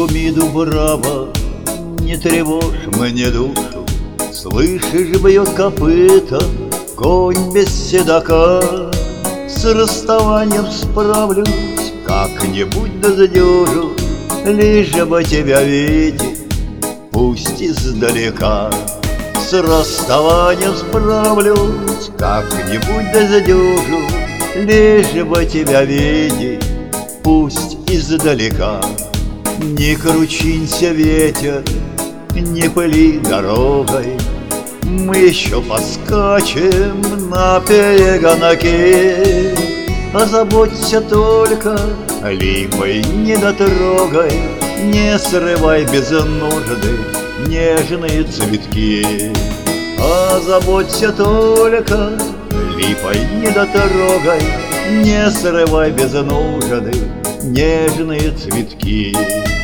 шуми, дубрава, не тревожь мне душу. Слышишь, бьет копыта конь без седока. С расставанием справлюсь, как-нибудь да задержу, лишь бы тебя видеть, пусть издалека. С расставанием справлюсь, как-нибудь да задержу, лишь бы тебя видеть, пусть издалека. Не кручинься, ветер, не пыли дорогой, мы еще поскачем на перегонке. Озаботься только, липой не дотрогай, не срывай без нужды нежные цветки. Озаботься только, липой не дотрогай, не срывай без нужды нежные цветки.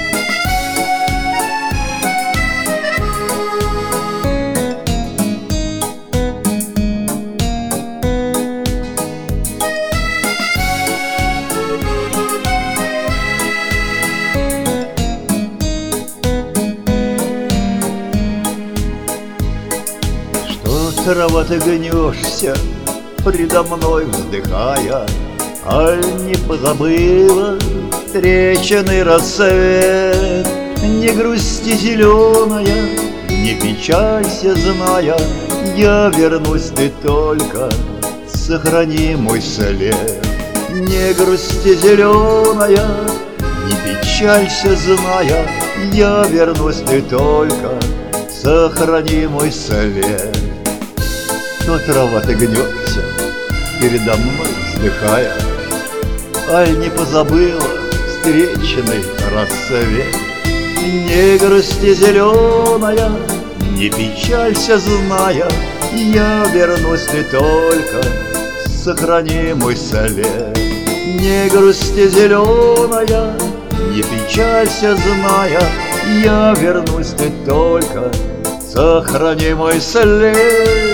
Трава, ты гнешься, предо мной вздыхая, аль не позабыла встреченный рассвет? Не грусти, зеленая, не печалься, зная, я вернусь, ты только сохрани мой след. Не грусти, зеленая, не печалься, зная, я вернусь, ты только сохрани мой след. Что, трава, ты гнешься, передо мной вздыхая, аль не позабыла встреченный рассвет? Не грусти, зеленая, не печалься, зная, я вернусь, ты только сохрани мой след. Не грусти, зеленая, не печалься, зная, я вернусь, ты только сохрани мой след.